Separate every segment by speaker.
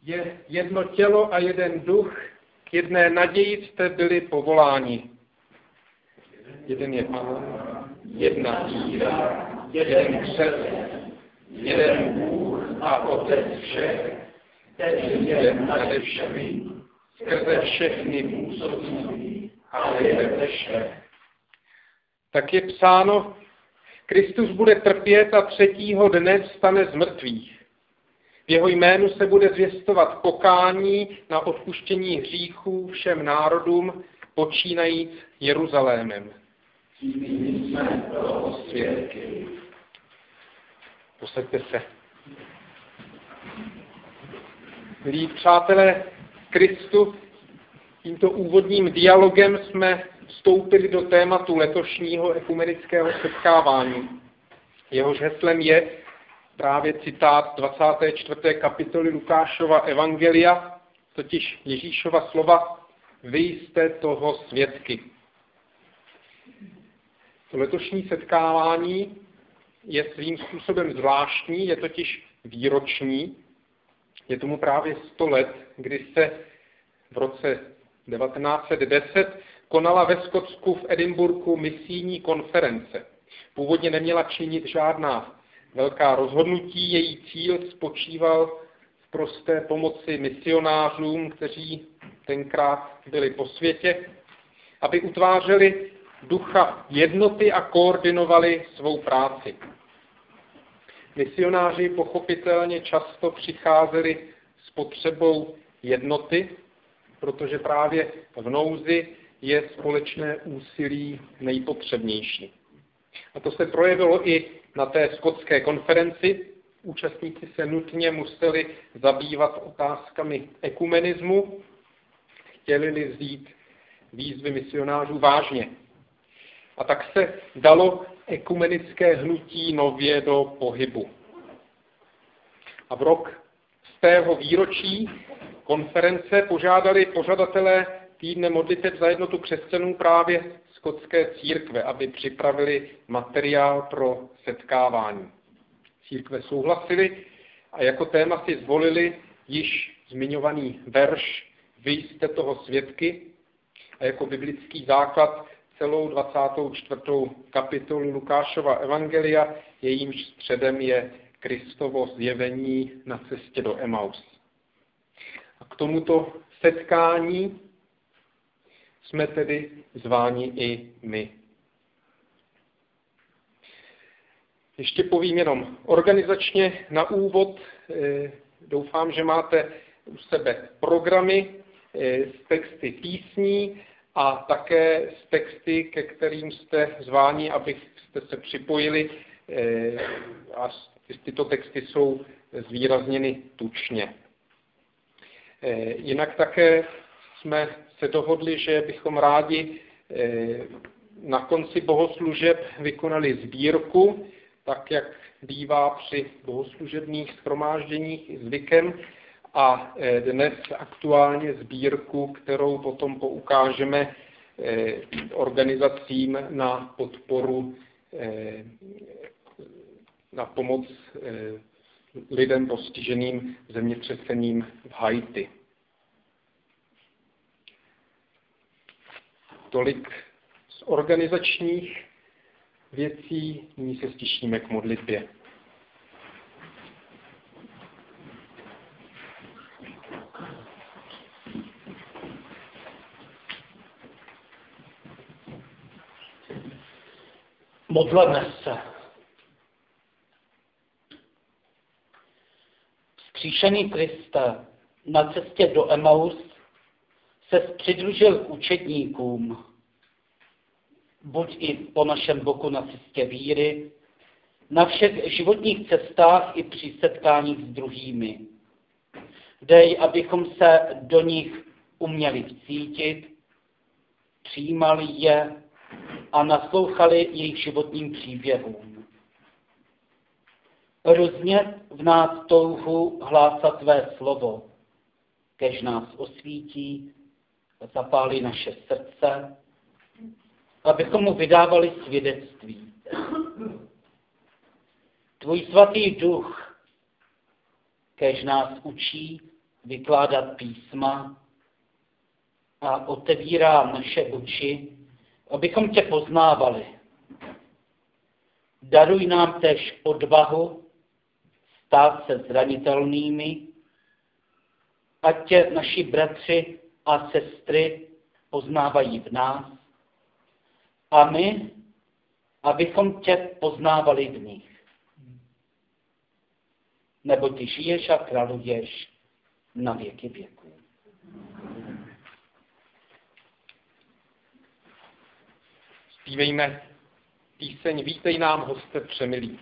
Speaker 1: Je jedno tělo a jeden duch, k jedné naději jste byli povoláni. Jeden je Pán, jedna víra, jeden křest, jeden Bůh a Otec všech, který je nade všemi, skrze všechny působí a je ve všech. Tak je psáno, Kristus bude trpět a třetího dne vstane z mrtvých. V jeho jménu se bude zvěstovat pokání na odpuštění hříchů všem národům, počínajíc Jeruzalémem. Tím jsme toho svědky. Posaďte se. Milí přátelé Kristu, tímto úvodním dialogem jsme vstoupili do tématu letošního ekumenického setkávání. Jehož heslem je právě citát 24. kapitoly Lukášova evangelia, totiž Ježíšova slova: Vy jste toho svědky. To letošní setkávání je svým způsobem zvláštní, je totiž výroční. Je tomu právě 100 let, kdy se v roce 1910 konala ve Skotsku v Edinburghu misijní konference. Původně neměla činit žádná velká rozhodnutí, její cíl spočíval v prosté pomoci misionářům, kteří tenkrát byli po světě, aby utvářeli ducha jednoty a koordinovali svou práci. Misionáři pochopitelně často přicházeli s potřebou jednoty, protože právě v nouzi je společné úsilí nejpotřebnější. A to se projevilo i na té skotské konferenci. Účastníci se nutně museli zabývat otázkami ekumenismu, chtěli vzít výzvy misionářů vážně. A tak se dalo ekumenické hnutí nově do pohybu. A v rok z tého výročí konference požádali pořadatelé týdne modliteb za jednotu křesťanů právě skotské církve, aby připravili materiál pro setkávání. Církve souhlasily a jako téma si zvolili již zmiňovaný verš Vy jste toho svědky a jako biblický základ celou 24. kapitolu Lukášova evangelia, jejímž středem je Kristovo zjevení na cestě do Emaus. A k tomuto setkání jsme tedy zváni i my. Ještě povím jenom organizačně na úvod. Doufám, že máte u sebe programy s texty písní a také s texty, ke kterým jste zváni, abyste se připojili. A tyto texty jsou zvýrazněny tučně. Jinak také jsme se dohodli, že bychom rádi na konci bohoslužeb vykonali sbírku, tak jak bývá při bohoslužebních shromážděních zvykem. A dnes aktuálně sbírku, kterou potom poukážeme organizacím na podporu, na pomoc lidem postiženým zemětřesením v Haiti. Tolik z organizačních věcí, nyní se stišíme k modlitbě.
Speaker 2: Modleme se. Vzkříšený Kriste, na cestě do Emaus se přidružil k učedníkům. Buď i po našem boku na cestě víry, na všech životních cestách i při setkáních s druhými. Dej, abychom se do nich uměli vcítit, přijímali je a naslouchali jejich životním příběhům. Roznět v nás touhu hlásat tvé slovo, kež nás osvítí, zapálí naše srdce, abychom mu vydávali svědectví. Tvůj svatý duch, kež nás učí vykládat písma a otevírá naše oči, abychom tě poznávali. Daruj nám též odvahu stát se zranitelnými, ať tě naši bratři a sestry poznávají v nás a my, abychom tě poznávali v nich. Nebo ty žiješ a králuješ na věky věků.
Speaker 1: Zpívejme píseň Vítej nám, hoste přemilý.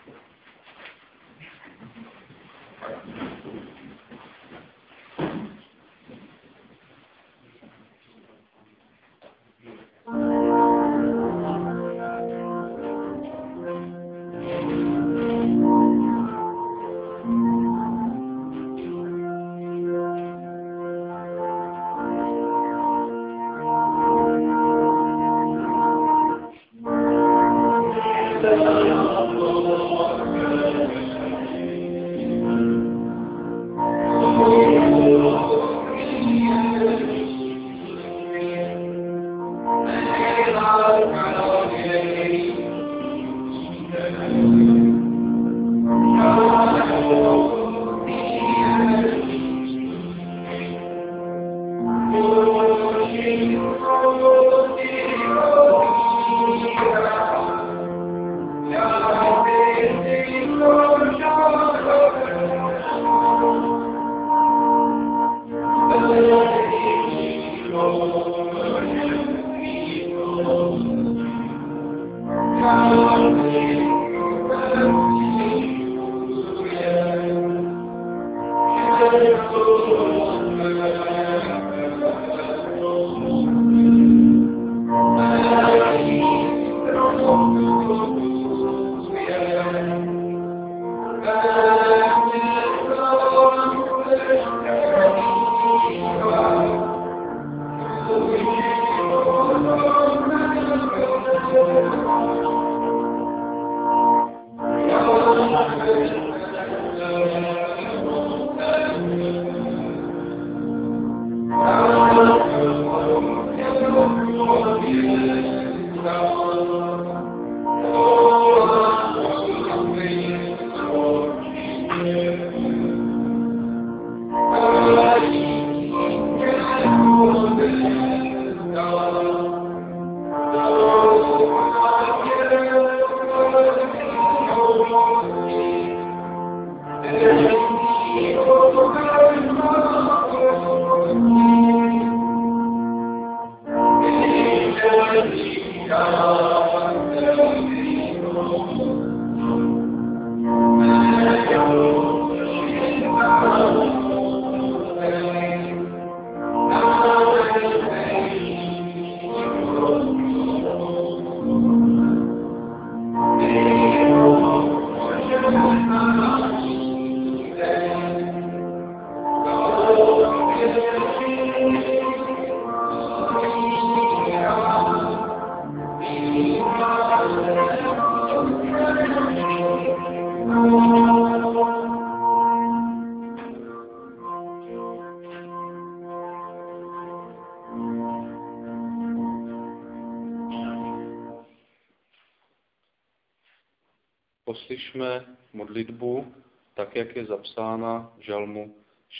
Speaker 1: Poslyšme modlitbu, tak jak je zapsána v Žalmu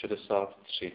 Speaker 1: 63.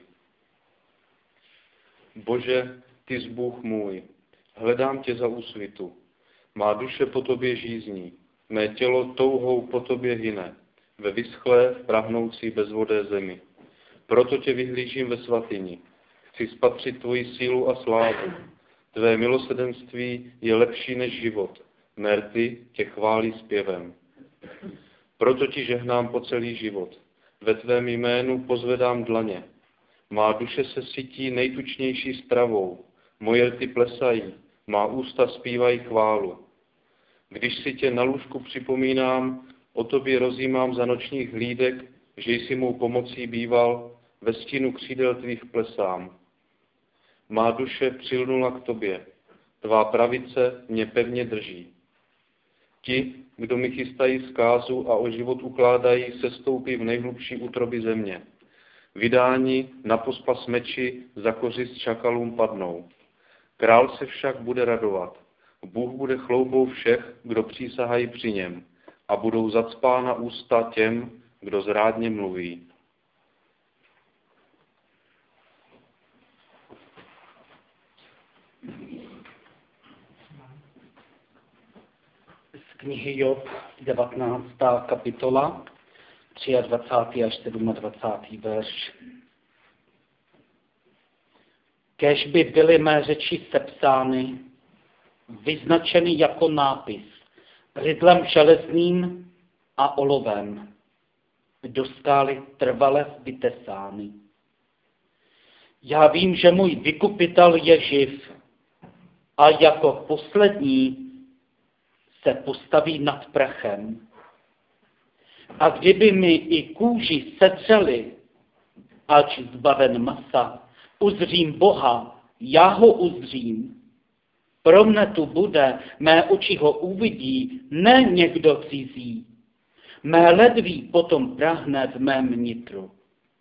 Speaker 1: Bože, ty jsi Bůh můj, hledám tě za úsvitu. Má duše po tobě žízní, mé tělo touhou po tobě hyne, ve vyschlé, prahnoucí bezvodé zemi. Proto tě vyhlížím ve svatyni, chci spatřit tvoji sílu a slávu. Tvé milosrdenství je lepší než život, mé rty tě chválí zpěvem. Proto ti žehnám po celý život. Ve tvém jménu pozvedám dlaně. Má duše se sytí nejtučnější stravou. Moje rty plesají, má ústa zpívají chválu. Když si tě na lůžku připomínám, o tobě rozjímám za nočních hlídek, že jsi mou pomocí býval, ve stínu křídel tvých plesám. Má duše přilnula k tobě, tvá pravice mě pevně drží. Ti, kdo mi chystají zkázu a o život ukládají, sestoupí v nejhlubší útroby země.
Speaker 3: vydáni na pospas meči za kořist šakalům padnou. Král se však bude radovat. Bůh bude chloubou všech, kdo přísahají při něm, a budou zacpána ústa těm, kdo zrádně mluví.
Speaker 2: Z knihy Job, 19. kapitola, 23. až 27. verš. Kéž by byly mé řeči sepsány, vyznačeny jako nápis, rydlem železným a olovem, do skály trvale vytesány. Já vím, že můj vykupitel je živ a jako poslední se postaví nad prachem. A kdyby mi i kůži sedřeli, ač zbaven masa, uzřím Boha, já ho uzřím. Pro mne tu bude, mé oči ho uvidí, ne někdo cizí. Mé ledví potom prahne v mém nitru.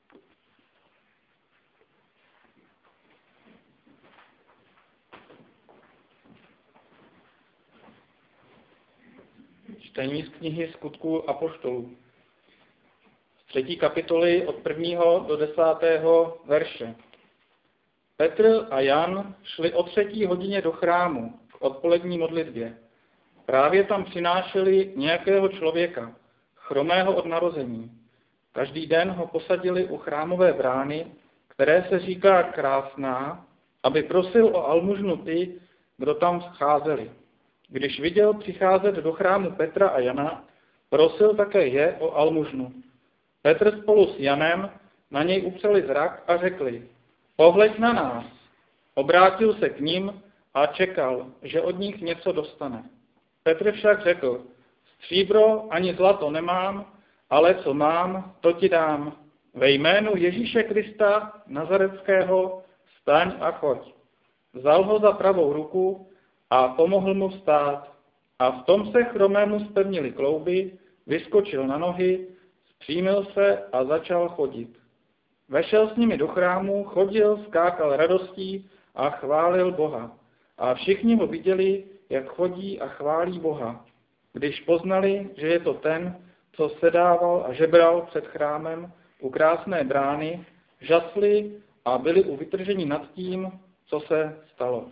Speaker 1: Čtení z knihy Skutků apoštolů. Z 3. kapitoly od 1. do 10. verše. Petr a Jan šli o 3. hodině do chrámu k odpolední modlitbě. Právě tam přinášeli nějakého člověka, chromého od narození. Každý den ho posadili u chrámové brány, které se říká Krásná, aby prosil o almužnu ty, kdo tam scházeli. Když viděl přicházet do chrámu Petra a Jana, prosil také je o almužnu. Petr spolu s Janem na něj upřeli zrak a řekli: Pohleď na nás. Obrátil se k ním a čekal, že od nich něco dostane. Petr však řekl: Stříbro ani zlato nemám, ale co mám, to ti dám. Ve jménu Ježíše Krista Nazareckého vstaň a choď. Vzal ho za pravou ruku a pomohl mu vstát. A v tom se chromému zpevnily klouby, vyskočil na nohy, zpřímil se a začal chodit. Vešel s nimi do chrámu, chodil, skákal radostí a chválil Boha. A všichni ho viděli, jak chodí a chválí Boha. Když poznali, že je to ten, co sedával a žebral před chrámem u krásné brány, žasli a byli uvytrženi nad tím, co se stalo.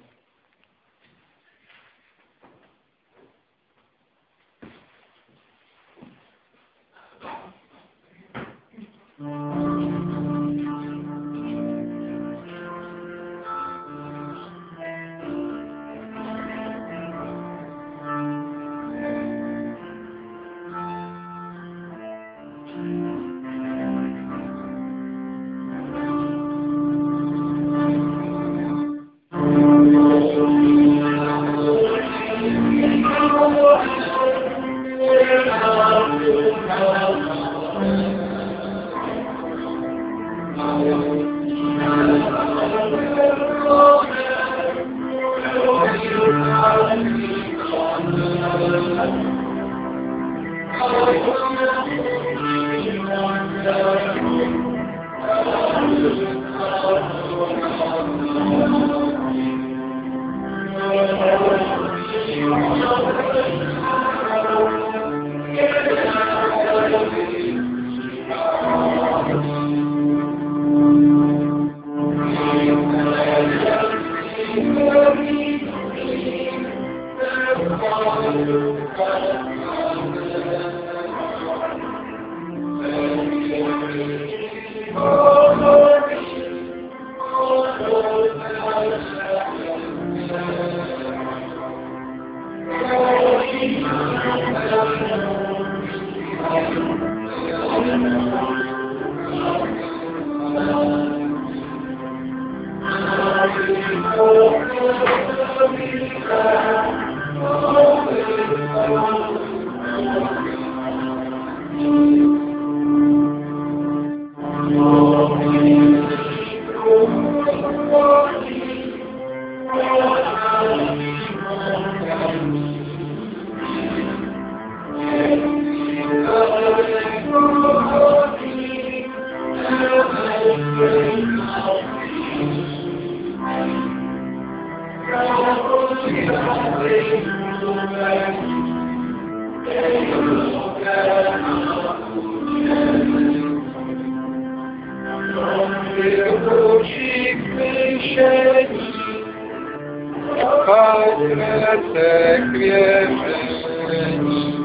Speaker 1: se k věření.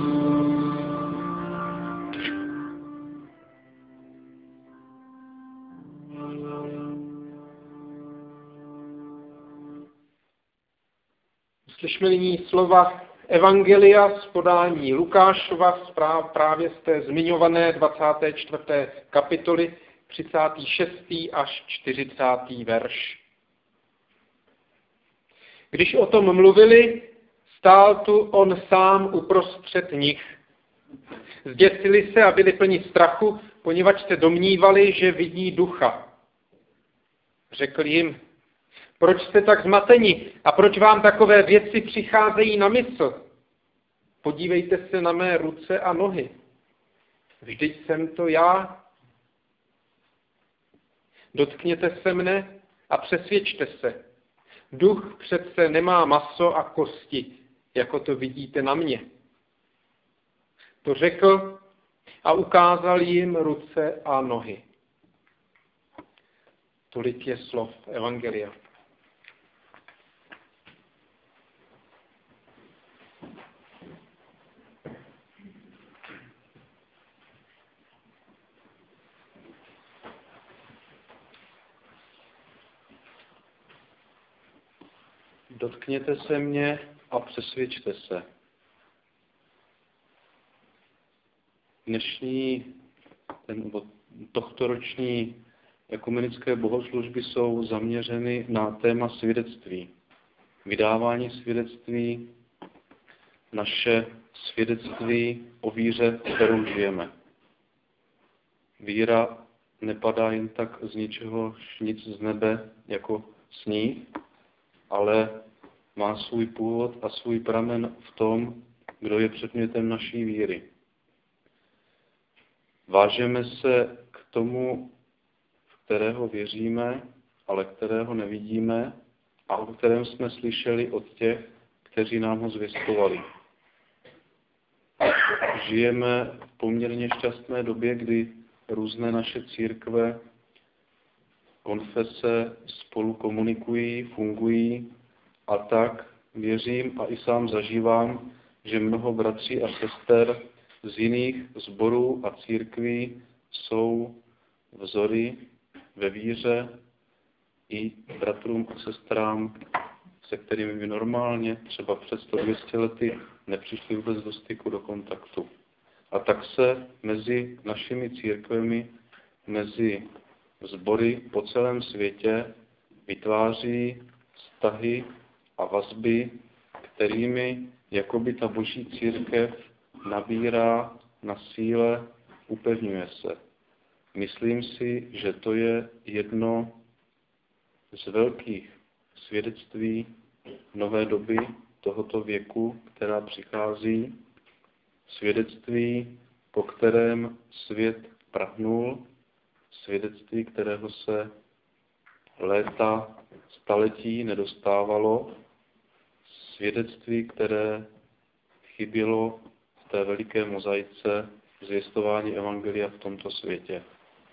Speaker 1: Slyšme nyní slova Evangelia z podání Lukášova právě z té zmiňované 24. kapitoly 36. až 40. verš. Když o tom mluvili, stál tu on sám uprostřed nich. Zděsili se a byli plni strachu, poněvadž se domnívali, že vidí ducha. Řekl jim: proč jste tak zmateni a proč vám takové věci přicházejí na mysl? Podívejte se na mé ruce a nohy. Vždyť jsem to já. Dotkněte se mne a přesvědčte se. Duch přece nemá maso a kosti, jako to vidíte na mě. To řekl a ukázal jim ruce a nohy. Tolik je slov Evangelia.
Speaker 3: Dotkněte se mě a přesvědčte se. Tohtoroční ekumenické bohoslužby jsou zaměřeny na téma svědectví. Vydávání svědectví, naše svědectví o víře, kterou žijeme. Víra nepadá jen tak z ničeho nic z nebe jako sníh, ale má svůj původ a svůj pramen v tom, kdo je předmětem naší víry. Vážeme se k tomu, v kterého věříme, ale kterého nevidíme a o kterém jsme slyšeli od těch, kteří nám ho zvěstovali. Žijeme v poměrně šťastné době, kdy různé naše církve, konfese spolu komunikují, fungují a tak věřím a i sám zažívám, že mnoho bratří a sester z jiných sborů a církví jsou vzory ve víře i bratrům a sestrám, se kterými by normálně třeba před 100-200 lety nepřišli vůbec do styku, do kontaktu. A tak se mezi našimi církvemi, mezi sbory po celém světě vytváří vztahy a vazby, kterými jakoby ta boží církev nabírá na síle, upevňuje se. Myslím si, že to je jedno z velkých svědectví nové doby tohoto věku, která přichází. Svědectví, po kterém svět prahnul, svědectví, kterého se léta, staletí nedostávalo, svědectví, které chybělo v té veliké mozaice zvěstování evangelia v tomto světě.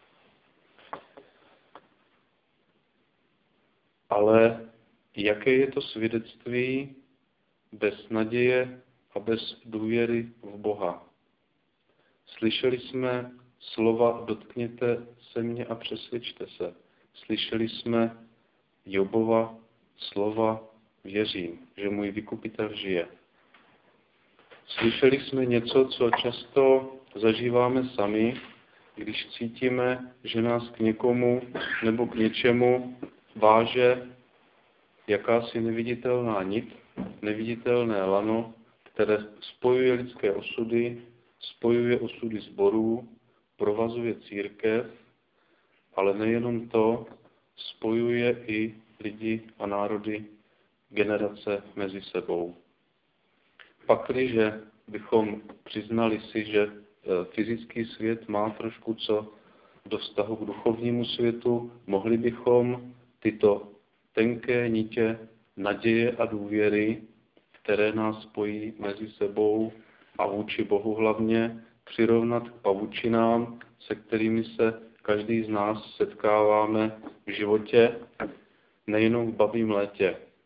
Speaker 3: Ale jaké je to svědectví bez naděje a bez důvěry v Boha? Slyšeli jsme slova dotkněte se mě a přesvědčte se. Slyšeli jsme Jobova slova věřím, že můj vykupitel žije. Slyšeli jsme něco, co často zažíváme sami, když cítíme, že nás k někomu nebo k něčemu váže jakási neviditelná nit, neviditelné lano, které spojuje lidské osudy, spojuje osudy sborů, provazuje církev, ale nejenom to, spojuje i lidi a národy, generace mezi sebou. Pakliže bychom přiznali si, že fyzický svět má trošku co do vztahu k duchovnímu světu, mohli bychom tyto tenké nitě naděje a důvěry, které nás spojí mezi sebou a vůči Bohu hlavně, přirovnat k pavučinám, se kterými se každý z nás setkáváme v životě, nejenom v babím létě.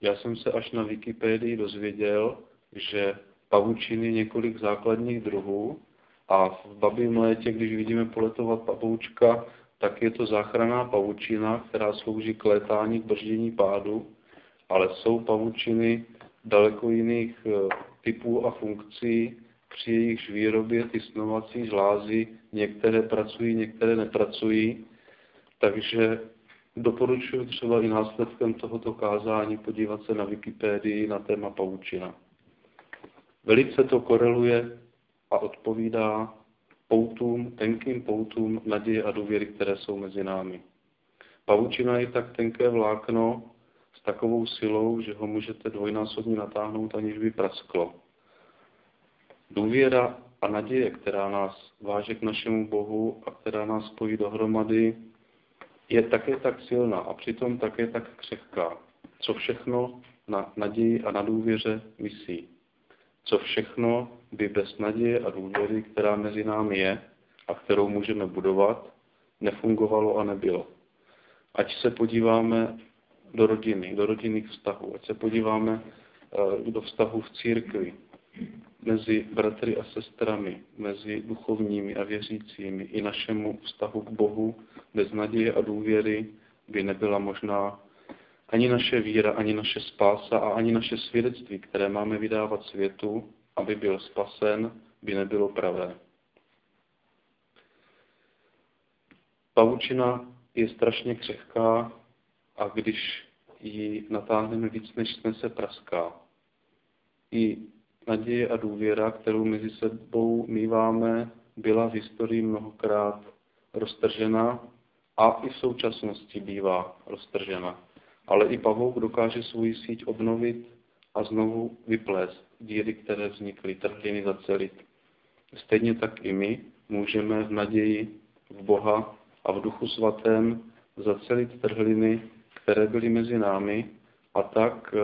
Speaker 3: Já jsem se až na Wikipedii dozvěděl, že pavučin je několik základních druhů a v Babím létě, když vidíme poletovat pavoučka, tak je to záchranná pavučina, která slouží k létání, k brždění pádu, ale jsou pavučiny daleko jiných typů a funkcí, při jejichž výrobě ty snovací žlázy některé pracují, některé nepracují, takže doporučuji třeba i následkem tohoto kázání podívat se na Wikipedii na téma pavučina. Velice to koreluje a odpovídá tenkým poutům naděje a důvěry, které jsou mezi námi. Pavučina je tak tenké vlákno s takovou silou, že ho můžete dvojnásobně natáhnout, aniž by prasklo. Důvěra a naděje, která nás váže k našemu Bohu a která nás spojí dohromady, je také tak silná a přitom také tak křehká. Co všechno na naději a na důvěře visí. Co všechno by bez naděje a důvěry, která mezi námi je a kterou můžeme budovat, nefungovalo a nebylo. Ať se podíváme do rodiny, do rodinných vztahů, ať se podíváme do vztahu v církvi, mezi bratry a sestrami, mezi duchovními a věřícími i našemu vztahu k Bohu, bez naděje a důvěry by nebyla možná ani naše víra, ani naše spása a ani naše svědectví, které máme vydávat světu, aby byl spasen, by nebylo pravé. Pavučina je strašně křehká a když ji natáhneme víc, než se praská. I naděje a důvěra, kterou mezi sebou míváme, byla v historii mnohokrát roztržena a i v současnosti bývá roztržena. Ale i pavouk dokáže svou síť obnovit a znovu vyplést díry, které vznikly, trhliny zacelit. Stejně tak i my můžeme v naději v Boha a v Duchu Svatém zacelit trhliny, které byly mezi námi a tak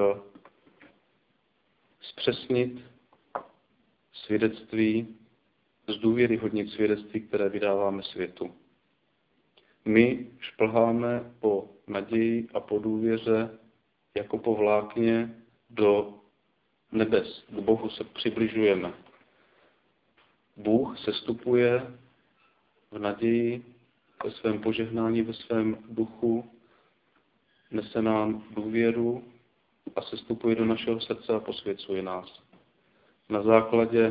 Speaker 3: zpřesnit svědectví, zdůvěryhodnit svědectví, které vydáváme světu. My šplháme po naději a po důvěře jako po vlákně do nebes. K Bohu se přibližujeme. Bůh sestupuje v naději, ve svém požehnání, ve svém duchu, nese nám důvěru a sestupuje do našeho srdce a posvěcuje nás. Na základě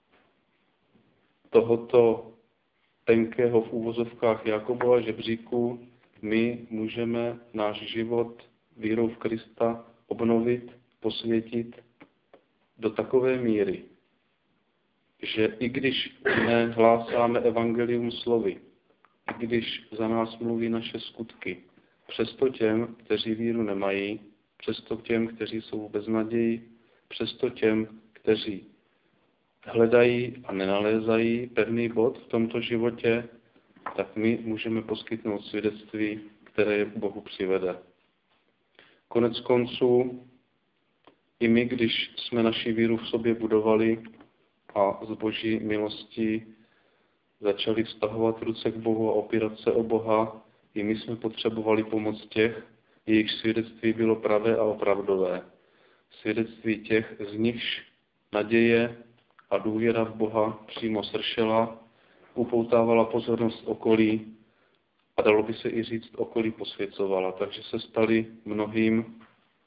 Speaker 3: tohoto tenkého v úvozovkách Jakobova žebříku my můžeme náš život vírou v Krista obnovit, posvětit do takové míry, že i když nehlásáme evangelium slovy, i když za nás mluví naše skutky, přesto těm, kteří víru nemají, přesto těm, kteří jsou v beznaději, přesto těm, kteří hledají a nenalézají pevný bod v tomto životě, tak my můžeme poskytnout svědectví, které Bohu přivede. Konec konců, i my, když jsme naši víru v sobě budovali a z Boží milosti začali vztahovat ruce k Bohu a opírat se o Boha, i my jsme potřebovali pomoc těch, jejich svědectví bylo pravé a opravdové. Svědectví těch, z nichž naděje a důvěra v Boha přímo sršela, upoutávala pozornost okolí a dalo by se i říct, okolí posvěcovala. Takže se stali mnohým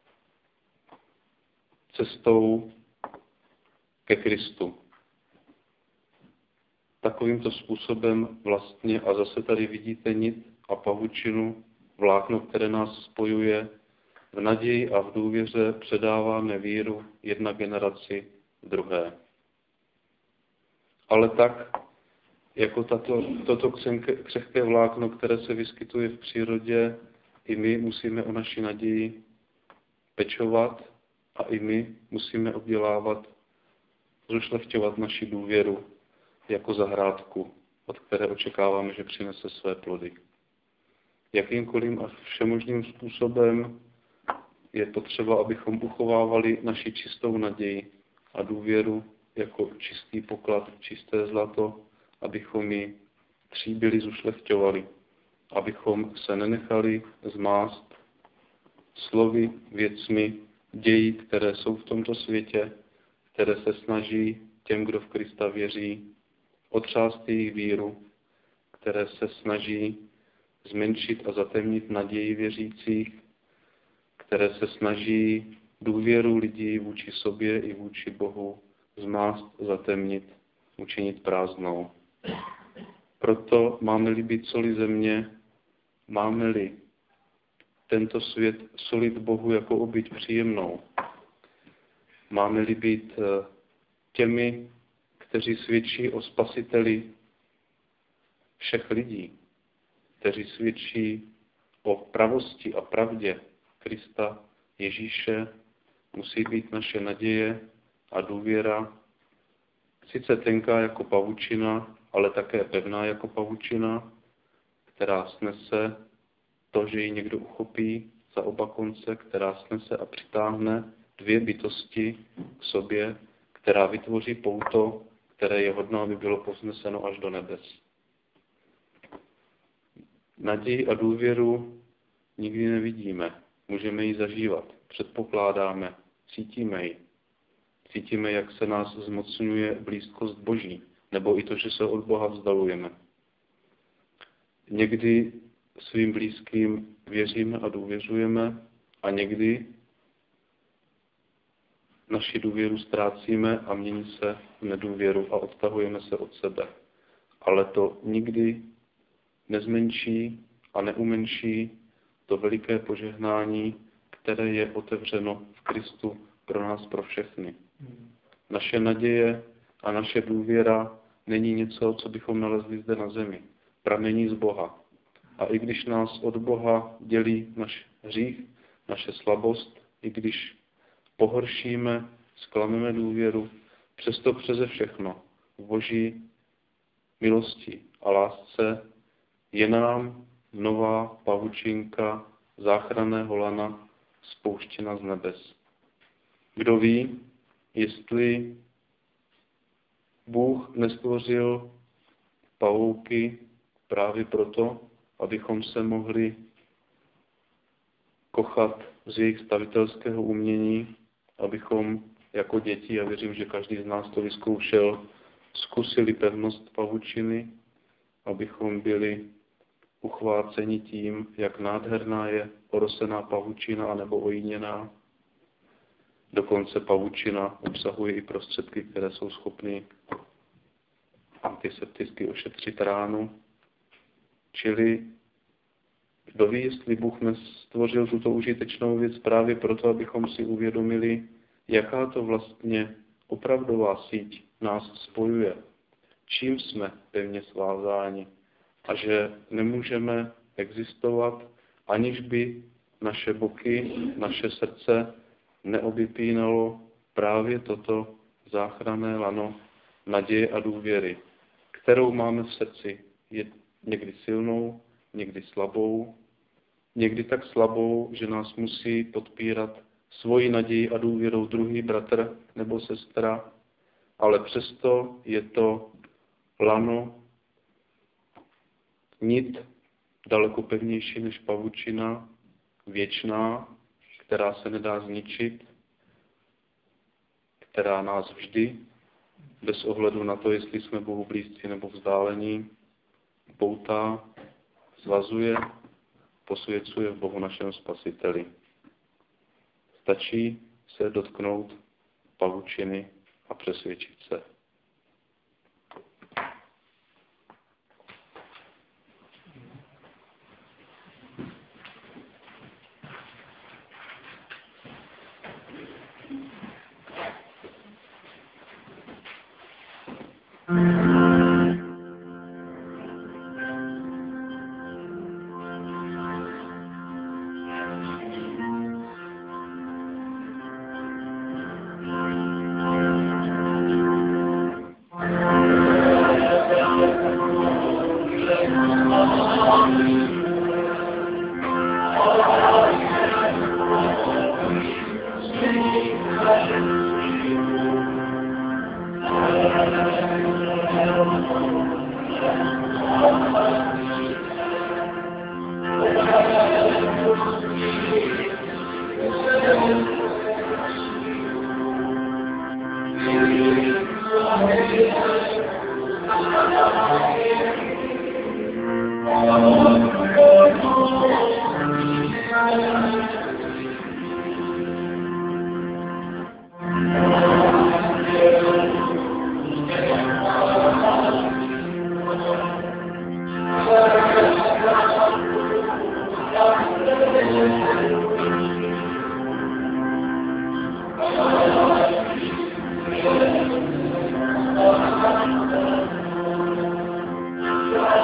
Speaker 3: cestou ke Kristu. Takovýmto způsobem vlastně, a zase tady vidíte nit a pavučinu, vlákno, které nás spojuje, v naději a v důvěře předáváme víru jedna generaci druhé. Ale tak, jako toto křehké vlákno, které se vyskytuje v přírodě, i my musíme o naši naději pečovat a i my musíme obdělávat, zušlechťovat naši důvěru jako zahrádku, od které očekáváme, že přinese své plody. Jakýmkoliv a všemožným způsobem je potřeba, abychom uchovávali naši čistou naději a důvěru jako čistý poklad, čisté zlato, abychom ji tříbili, zušlechťovali, abychom se nenechali zmást slovy, věcmi ději, které jsou v tomto světě, které se snaží těm, kdo v Krista věří, otřást jejich víru, které se snaží zmenšit a zatemnit naději věřících, které se snaží důvěru lidí vůči sobě i vůči Bohu zmást, zatemnit, učinit prázdnou. Proto máme-li být soli země, máme-li tento svět solit Bohu jako oběť příjemnou, máme-li být těmi, kteří svědčí o Spasiteli všech lidí, kteří svědčí o pravosti a pravdě Krista Ježíše, musí být naše naděje a důvěra sice tenká jako pavučina, ale také pevná jako pavučina, která snese to, že ji někdo uchopí za oba konce, která snese a přitáhne dvě bytosti k sobě, která vytvoří pouto, které je hodno, aby bylo povzneseno až do nebes. Naději a důvěru nikdy nevidíme. Můžeme ji zažívat, předpokládáme, cítíme ji. Cítíme, jak se nás zmocňuje blízkost Boží, nebo i to, že se od Boha vzdalujeme. Někdy svým blízkým věříme a důvěřujeme a někdy naši důvěru ztrácíme a mění se v nedůvěru a odtahujeme se od sebe. Ale to nikdy nezmenší a neumenší to veliké požehnání, které je otevřeno v Kristu pro nás, pro všechny. Naše naděje a naše důvěra není něco, co bychom nalezli zde na zemi. Pramení z Boha. A i když nás od Boha dělí náš hřích, naše slabost, i když pohoršíme, zklameme důvěru, přesto přeze všechno v Boží milosti a lásce je nám nová pavučinka záchranného lana spouštěna z nebes. Kdo ví, jestli Bůh nestvořil pavouky právě proto, abychom se mohli kochat z jejich stavitelského umění, abychom jako děti, a věřím, že každý z nás to vyzkoušel, zkusili pevnost pavučiny, abychom byli uchváceni tím, jak nádherná je orosená pavučina anebo ojíněná. Dokonce pavučina obsahuje i prostředky, které jsou schopny antisepticky ošetřit ránu. Čili kdo ví, jestli Bůh nestvořil tuto užitečnou věc právě proto, abychom si uvědomili, jaká to vlastně opravdová síť nás spojuje, čím jsme pevně svázáni a že nemůžeme existovat, aniž by naše boky, naše srdce neobipínalo právě toto záchranné lano naděje a důvěry, kterou máme v srdci. Je někdy silnou, někdy slabou, někdy tak slabou, že nás musí podpírat svoji naději a důvěrou druhý bratr nebo sestra, ale přesto je to lano, nit daleko pevnější než pavučina, věčná, která se nedá zničit, která nás vždy, bez ohledu na to, jestli jsme Bohu blízcí nebo vzdálení, poutá, svazuje, posvěcuje v Bohu našem Spasiteli. Stačí se dotknout pavučiny a přesvědčit se.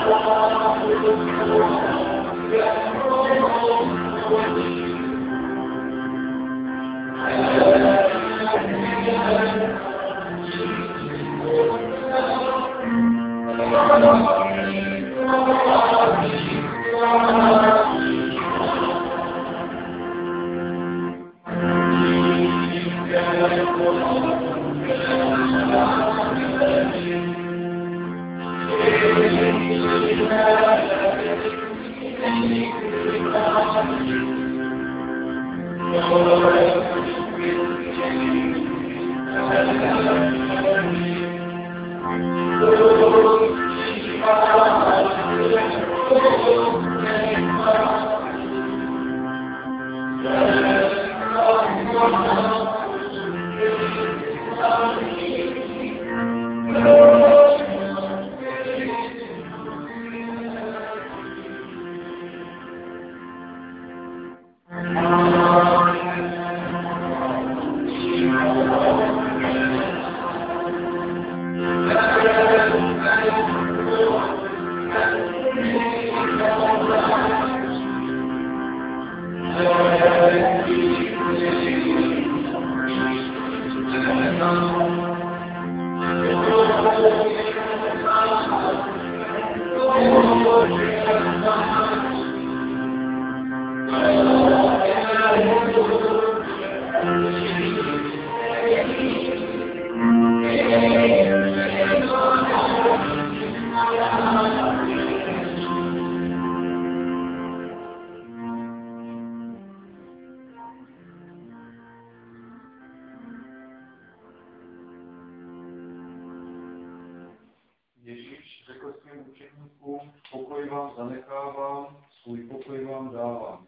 Speaker 3: Ježíš řekl svým učeníkům, pokoj vám zanechávám, svůj pokoj vám dávám.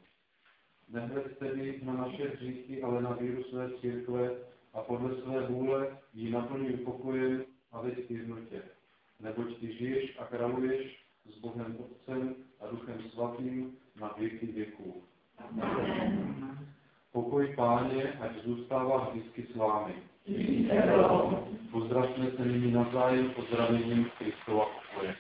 Speaker 3: Nehleď tedy na naše hříchy, ale na víru své církve a podle své vůle ji naplňuj pokojem a ve jednotě. Neboť ty žiješ a králuješ s Bohem Otcem a Duchem Svatým na věky věků. Pokoj Páně, ať zůstává vždycky s vámi. Pozdravme se nyní navzájem pozdravením Kristova pokoje.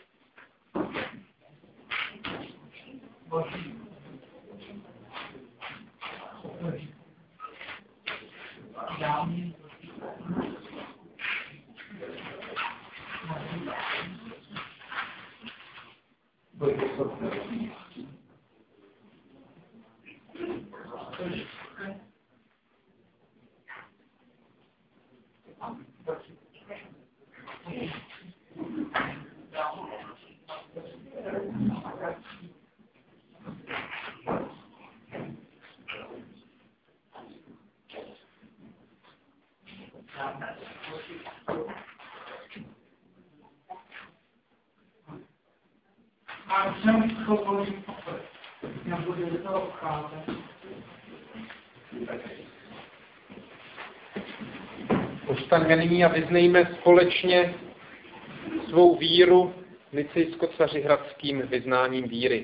Speaker 4: A jsem schopný nebudu do toho vcházet.
Speaker 1: Povstaňme nyní a vyznejme společně svou víru nicejsko-cařihradským vyznáním víry.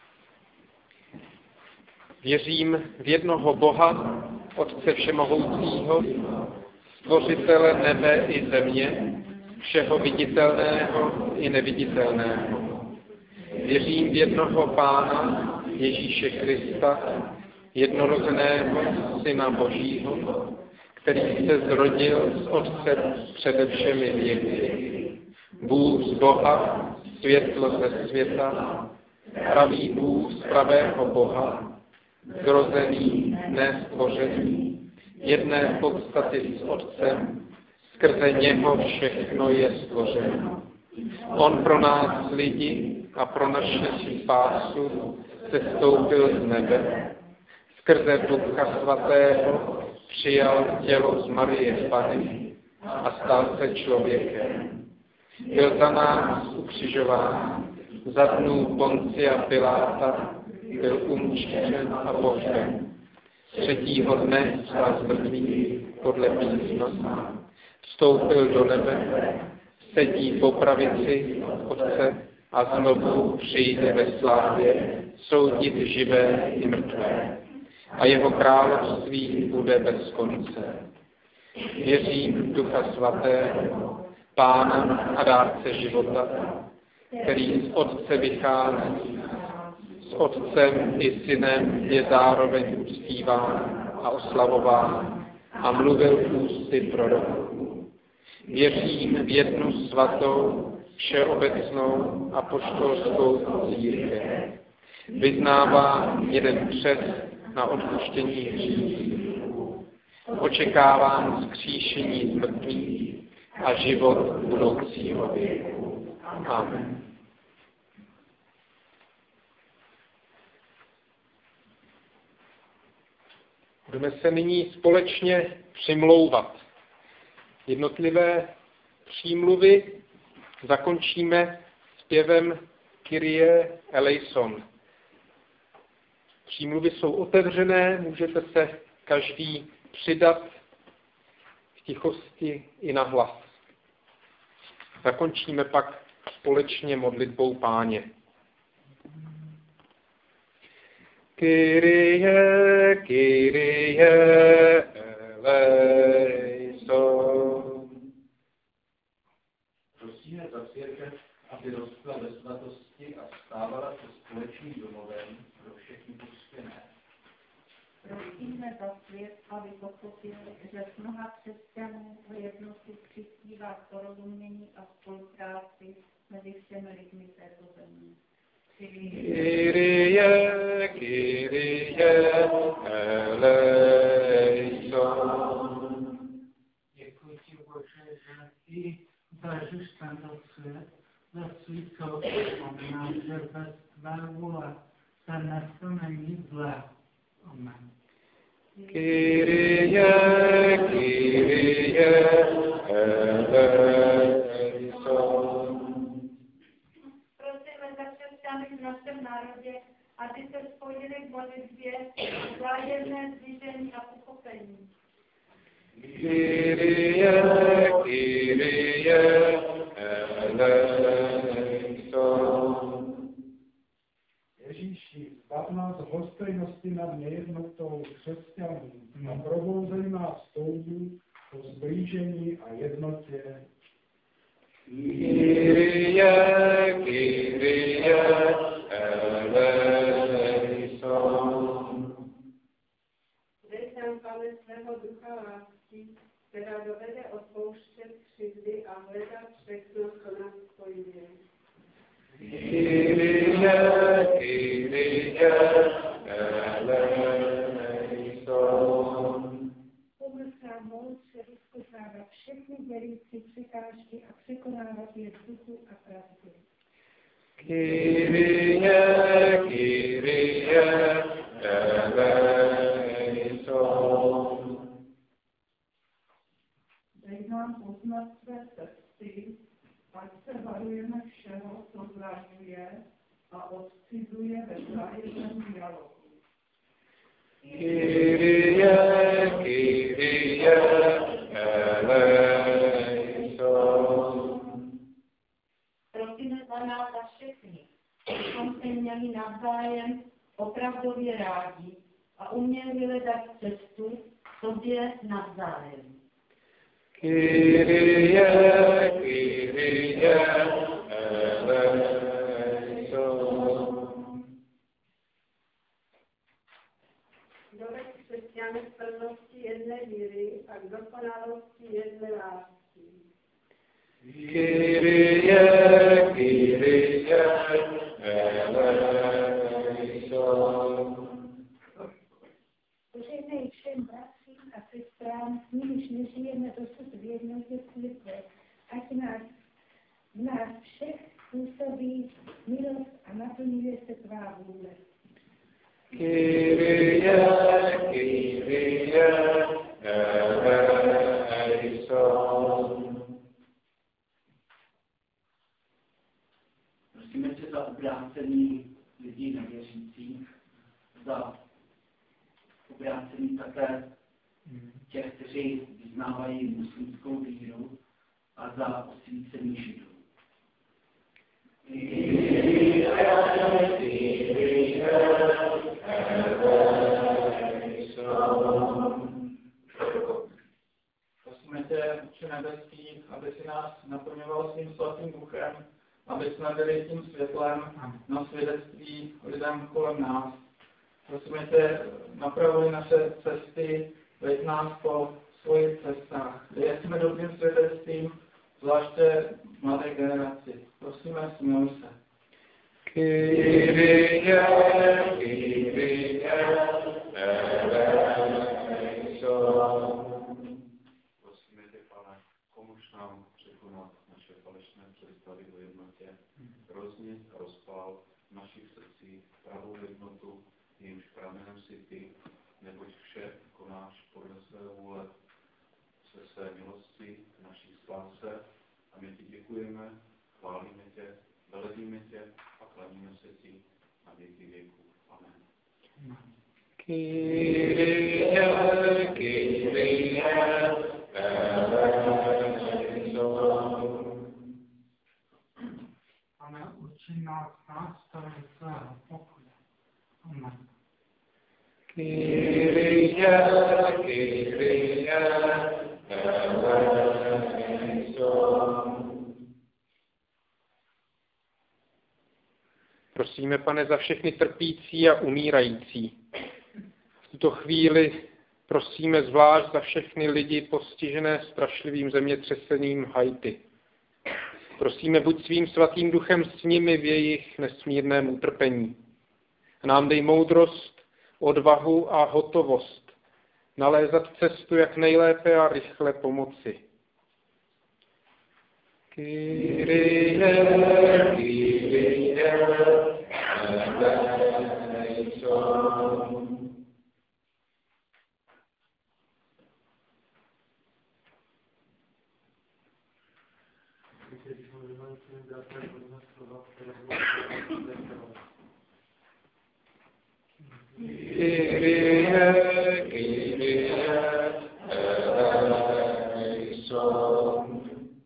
Speaker 1: Věřím v jednoho Boha, Otce všemohoucího, stvořitele nebe i země, všeho viditelného i neviditelného. Věřím v jednoho Pána, Ježíše Krista, jednorozeného Syna Božího, který se zrodil z Otce přede všemi věky. Bůh z Boha, světlo ze světa, pravý Bůh z pravého Boha, zrozený, nestvořený, jedné podstaty s Otcem, skrze něho všechno je stvořeno. On pro nás lidi a pro naši spásu sestoupil z nebe. Skrze Ducha Svatého přijal tělo z Marie Panny a stal se člověkem. Byl za nás ukřižován, za dnů Poncia Piláta byl umúčen a pohřben. Třetího dne vstal z mrtvých podle písma, vstoupil do nebe, sedí po pravici Otce a znovu přijde ve slávě soudit živé i mrtvé. A jeho království bude bez konce. Věřím v Ducha Svatého, Pána a dárce života, který z Otce vychází, s Otcem i Synem je zároveň uctíván a oslavován a mluvil ústy proroků. Věřím v jednu svatou, všeobecnou apoštolskou církev. Vyznávám jeden křest na odpuštění hříchů. Očekávám vzkříšení z mrtvých a život budoucího věku. Amen. Budeme se nyní společně přimlouvat. Jednotlivé přímluvy zakončíme zpěvem Kyrie eleison. Přímluvy jsou otevřené, můžete se každý přidat v tichosti i na hlas. Zakončíme pak společně modlitbou Páně. Kyrie, Kyrie eleison.
Speaker 5: Prosíme za církev, aby rostla ve svatosti a stávala se společným domovem pro všechny pokřtěné.
Speaker 6: Prosíme za svět, aby pochopili, že s mnoha křesťanů v jednotě přispívá k porozumění a spolupráci mezi všemi lidmi této země.
Speaker 1: Kyrie, Kyrie eleison.
Speaker 4: Děkuji ti, Bože, že i zažiješ tento svět, za svý soud, znamená, že bez tvé vůle se nesplní zlé. Amen.
Speaker 1: Kyrie, Kyrie eleison.
Speaker 6: Prosíme za křesťany v našem národě, aby se spojili k modlitbě, vzájemné zblížení a pochopení.
Speaker 1: Kyrie, Kyrie eleison.
Speaker 7: Ježíši, zbav nás hostejnosti nad nejednotou křesťanů a probouzej nás touhu po zblížení a jednotě.
Speaker 1: Kyrie, Kyrie eleison.
Speaker 6: Dej nám, Pane, svého ducha lásky, která dovede odpouštět křivdy a hledat všechno, co nás spojuje.
Speaker 1: Kyrie, Kyrie eleison.
Speaker 6: Pomoz nám moudře rozpoznávat všechny dělící překážky a překonávat je v duchu a pravdě.
Speaker 1: Kyrie, Kyrie eleison.
Speaker 6: Dej nám poznat své cesty, ať se varujeme všeho, co zraňuje a odcizuje ve vzájemném dialogu.
Speaker 1: Kyrie, Kyrie eleison.
Speaker 6: Prosíme za nás za všechny, abychom se měli navzájem opravdově rádi a uměli hledat cestu sobě navzájem.
Speaker 1: Kyrie, Kyrie eleison.
Speaker 6: Doveď křesťany v plnosti jedné víry a k dokonalosti jedné lásky.
Speaker 1: Kyrie, Kyrie eleison.
Speaker 6: Požehnej všem bratřím a sestrám, s nimiž nežijeme dosud v jednotě církve, ať v nás všech působí milost a naplňuje se tvá vůle.
Speaker 1: Kyrie, Kyrie eleison.
Speaker 2: Prosíme tě za obrácení lidí nevěřících, za obrácení také těch, kteří vyznávají muslimskou víru a za osvícení Židů.
Speaker 5: Prosíme tě, Otče nebeský, aby si nás naplňoval svým svatým duchem,
Speaker 8: aby jsme byli tím světlem na svědectví lidem kolem nás. Prosíme tě, napravuj naše cesty, veď nás po svojich cestách. Dej jsme dobrým svědectvím, zvláště mladé generaci. Prosíme, smiluj se.
Speaker 1: Kyrie, Kyrie, eleison.
Speaker 3: Prosíme tě, Pane, pomůž nám překonat naše falešné představy o jednotě, rozněť a rozpál v našich srdcích pravou jednotu, jejímž pramenem si ty, neboť vše konáš podle své vůle, se své milosti, naší spáse, a my ti děkujeme, chválíme tě, veledíme tě a klaníme se ti na věky věků. Amen.
Speaker 1: Kyrie, Kyrie, eleison.
Speaker 4: Pane, uči nás nástroj svého pokoje. Amen.
Speaker 1: Kyrie, Kyrie, eleison. Prosíme, Pane, za všechny trpící a umírající. V tuto chvíli prosíme zvlášť za všechny lidi postižené strašlivým zemětřesením Haiti. Prosíme, buď svým svatým duchem s nimi v jejich nesmírném utrpení. A nám dej moudrost, odvahu a hotovost nalézat cestu, jak nejlépe a rychle pomoci. Kyrie, Kyrie, eleison. Kyrie, Kyrie, eleison.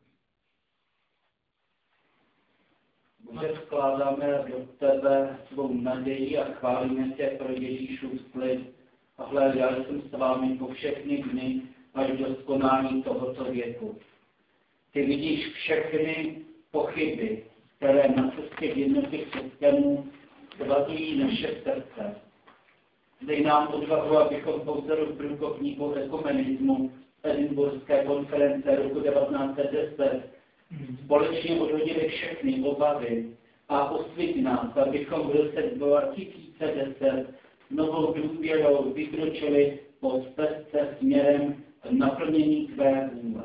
Speaker 2: Bože, vkládáme do tebe svou naději a chválíme tě pro Ježíšův slib. A hle, já jsem s vámi po všechny dny až do skonání tohoto věku. Ty vidíš všechny pochyby, které na cestě jednotlivých křesťanů svazují naše srdce. Dej nám odvahu, abychom po vzoru průkopníků ekumenismu Edinburské konference roku 1910 společně odhodili všechny obavy a osvětí nás, abychom v roce 2010 novou důvěrou vykročili po stezce směrem k naplnění tvé vůle.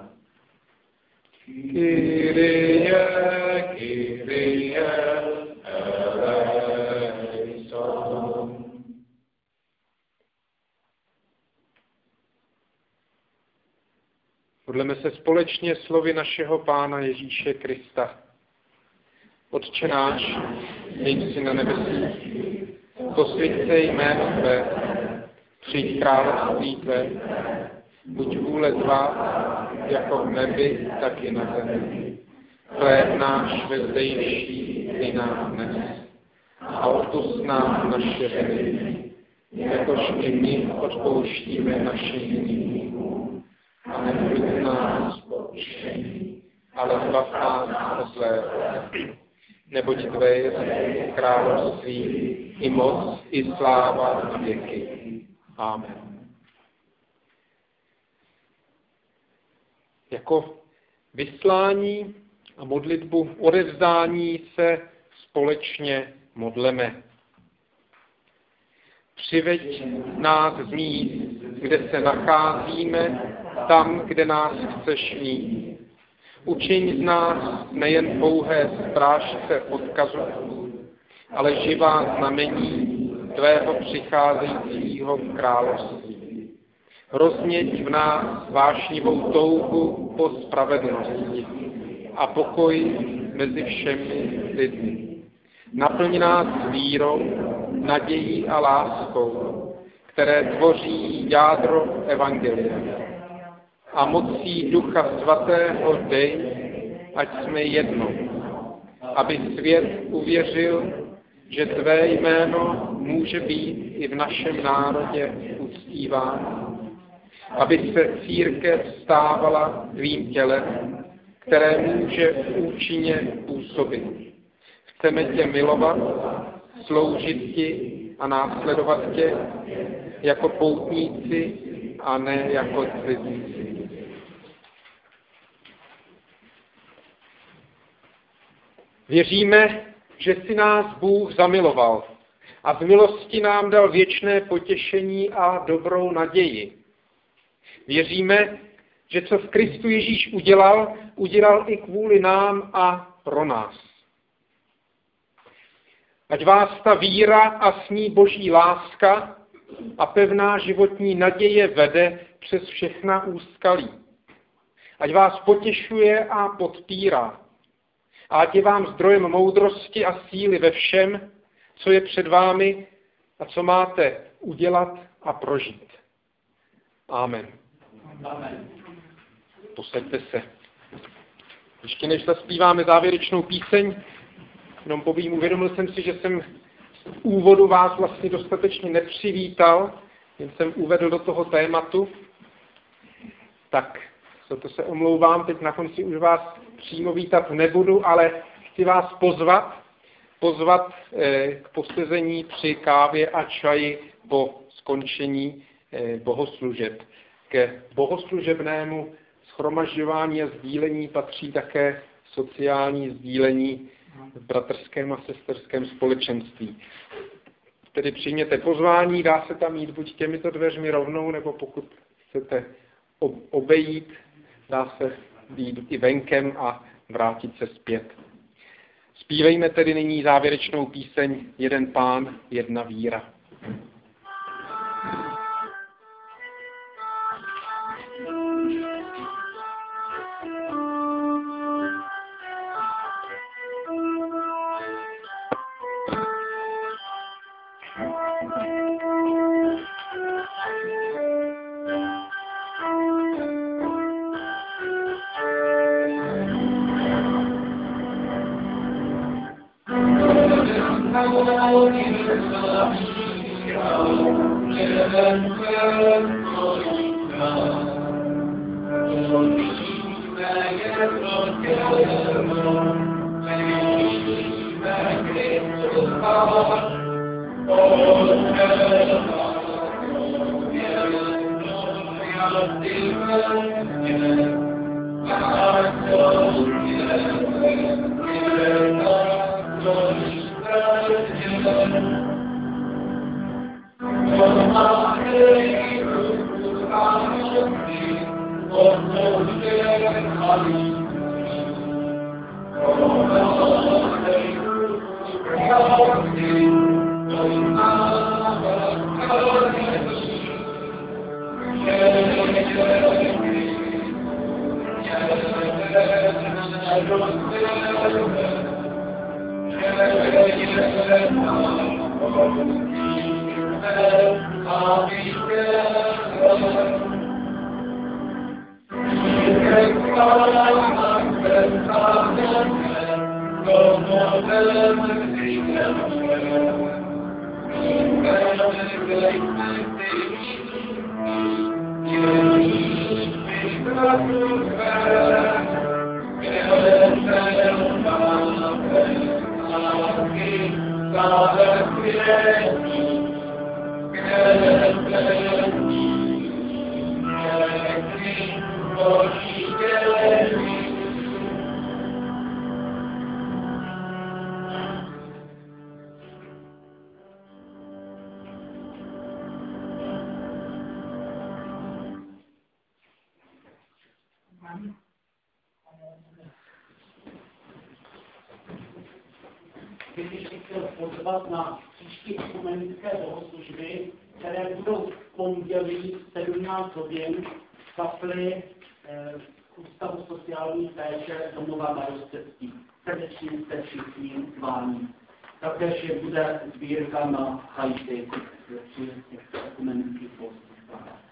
Speaker 1: Kyrie, Kyrie, eleison. Modleme se společně slovy našeho Pána Ježíše Krista. Otče náš, jež jsi na nebesích, posvěť se jméno tvé, přijď království tvé, buď vůle tvá, jako v nebi, tak i na zemi. Chléb náš vezdejší dej nám dnes a odpusť nám naše viny, jakož i my odpouštíme našim viníkům. A nebuď nás pokušení, ale zbav nás od zlého. Neboť tvé je království, i moc, i sláva na věky. Amen. Jako vyslání a modlitbu odevzdání se společně modleme. Přiveď nás z míst, kde se nacházíme, tam, kde nás chceš mít. Učiň z nás nejen pouhé strážce odkazu, ale živá znamení tvého přicházejícího království. Rozměť v nás vášnivou touhu po spravedlnosti a pokoj mezi všemi lidmi. Naplň nás vírou, nadějí a láskou, které tvoří jádro evangelia. A mocí Ducha Svatého dej, ať jsme jedno, aby svět uvěřil, že tvé jméno může být i v našem národě uctíváno. Aby se církev stávala tvým tělem, které může účinně působit. chceme tě milovat, sloužit ti a následovat tě jako poutníci a ne jako cizíci. Věříme, že si nás Bůh zamiloval a v milosti nám dal věčné potěšení a dobrou naději. Věříme, že co v Kristu Ježíš udělal i kvůli nám a pro nás. Ať vás ta víra a s ní Boží láska a pevná životní naděje vede přes všechna úskalí. Ať vás potěšuje a podpírá. A ať je vám zdrojem moudrosti a síly ve všem, co je před vámi a co máte udělat a prožít. Amen.
Speaker 2: Amen.
Speaker 1: Posaďte se. Ještě než zaspíváme závěrečnou píseň, jenom povím, uvědomil jsem si, že jsem v úvodu vás vlastně dostatečně nepřivítal, jen jsem uvedl do toho tématu. Tak, za to se omlouvám, teď na konci už vás přímo vítat nebudu, ale chci vás pozvat k posezení při kávě a čaji po skončení bohoslužeb. Ke bohoslužebnému shromažďování a sdílení patří také sociální sdílení v bratrském a sesterském společenství. Tedy přijměte pozvání, dá se tam jít buď těmito dveřmi rovnou, nebo pokud chcete obejít, dá se jít i venkem a vrátit se zpět. Zpívejme tedy nyní závěrečnou píseň Jeden Pán, jedna víra.
Speaker 2: Když bych chtěl pozvat na příští ekumenické bohoslužby, které budou v pondělí 17 hodin v kapli Ústavu sociální péče Domova Majestectví. Srdečně jste všichni zváni. Také bude sbírka na hajty v těch ekumenických bohoslužbách.